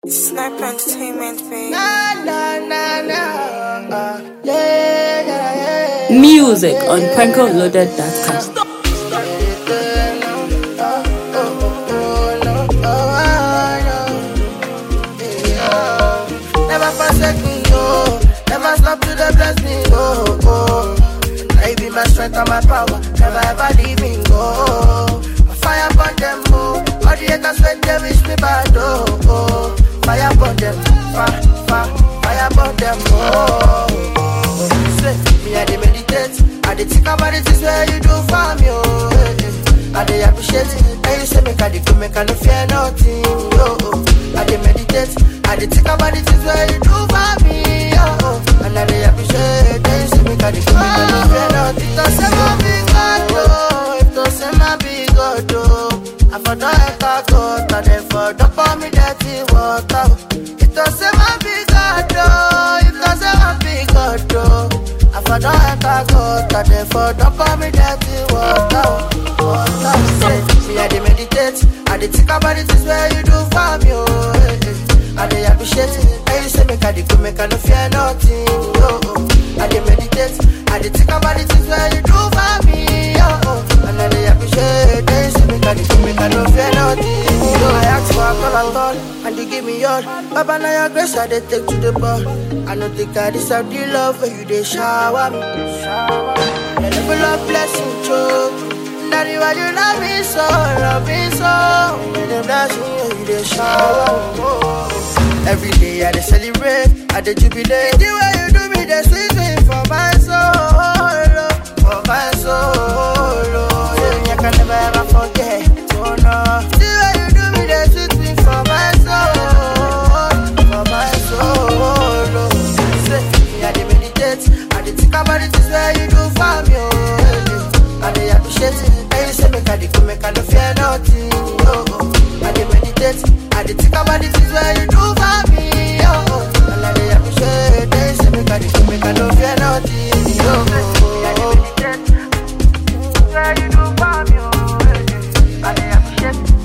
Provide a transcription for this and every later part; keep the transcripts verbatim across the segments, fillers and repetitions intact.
Sniper Entertainment, baby. Na, na, na, na. Uh, yeah, yeah, yeah. Music on Panko Loaded dot com. Never forsake me, oh. Never stop to the bless me, oh, oh. Now you be my strength and my power. Never ever leave me, oh. Fire upon them, oh. All the haters when they wish me bad, oh, oh. Fire upon them, fire, fire, fire upon them, oh. Say, me I dey meditate, I dey think about the things where you do for me, oh. eh, eh. I dey appreciate it, and you say make I dey go, make I no fear nothing, oh, oh. I dey meditate, I dey think about the things where you do for me, oh, oh. And I dey appreciate it, and you say make I dey go, make I no fear nothing. If to say my big God, oh, if to say my big God, oh. I for don't enter God, and then for don't pour me dirty water. If to say my big God, oh, if to say my big God, oh. I for don't enter God, and then for don't pour me dirty water. Water, say, me I dey meditate, I dey think about the things where you do for me, oh. eh, eh. I dey appreciate it, and you say make I dey go, make I no fear nothing, oh, oh. I dey meditate, I dey think about the things where you do for me, oh, oh. And I dey appreciate it, and you say make I dey go, make I no fear nothing. So I ask for a call and all, and you give me all. Baba, now your grace I dey take to the ball. I no think I deserve the love when you dey shower me. The level of blessing, choke. Daddy, why you love me so, love me so? When you dey bless me, you dey shower me. Oh. Every day I dey celebrate, I dey jubilate. The way you do me, dey sweet me for my soul, for my soul. Yeah, I can never ever forget. Oh no, the way you do me, dey sweet me for my soul, for my soul. Say, me I dey meditate, I dey think about the things where you do for me. Oh, I dey appreciate it, and you say make I dey go, make I no fear nothing. Oh, oh. I dey meditate, I dey think about the things where you do for me. Oh, oh. And I dey appreciate it, and you say make I dey go, make I no fear nothing. Oh, oh. I dey meditate, where you do for me. Oh, I dey appreciate it,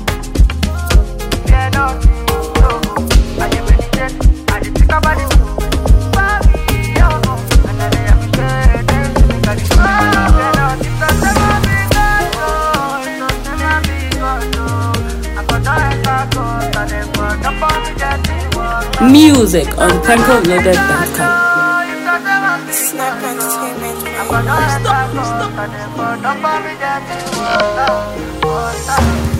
fear nothing. Oh, oh. I dey meditate, I dey think about it. For me, oh, oh. And I dey appreciate it, and you say make I dey go, make I no fear nothing. If to say my big God, oh, if to say my big God, oh. I for don't enter God, and then for don't pour me dirty water. Music on Panko Loaded dot com. Sniper Entertainment, I for don't enter God, and then for don't pour me dirty water. Water.